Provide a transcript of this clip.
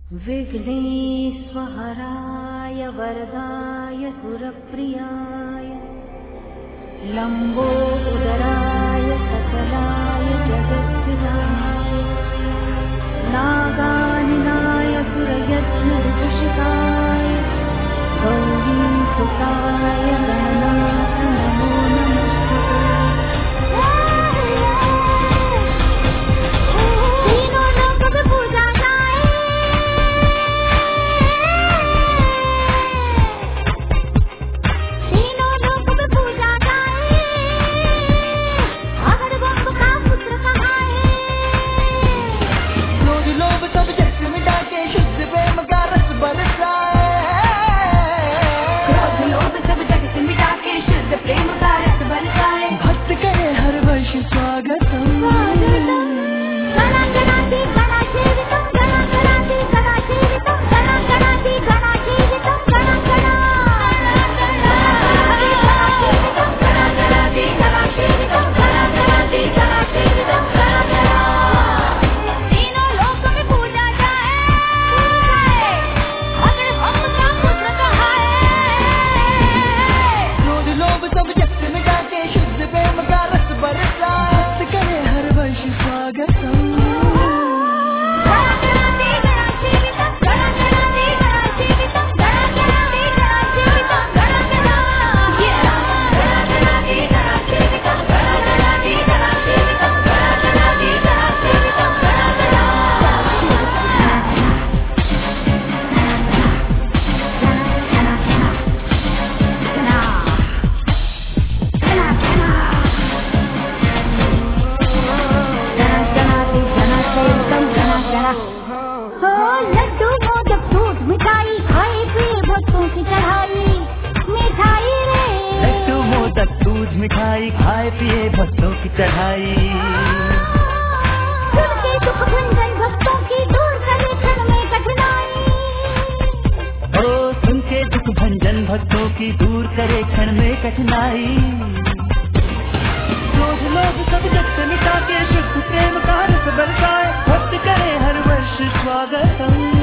विघ्नेश्वराय वरदाय सुरप्रियाय लंबोदराय सकलाय जगत्पिताय नागानिनाय सुरयज्ञविभूषिताय गौरीसुताय गणनाथ नमो नमस्ते। मिठाई खाए पिए भक्तों की चढ़ाई सुनके दुख भंजन भक्तों की दूर करे क्षण में कठिनाई। ओ सुनके दुख भंजन भक्तों की दूर करे क्षण में कठिनाई। रोज लोग सब जग से मिटा के शुद्ध प्रेम का रस बरसाए भक्त करे हर वर्ष स्वागतम।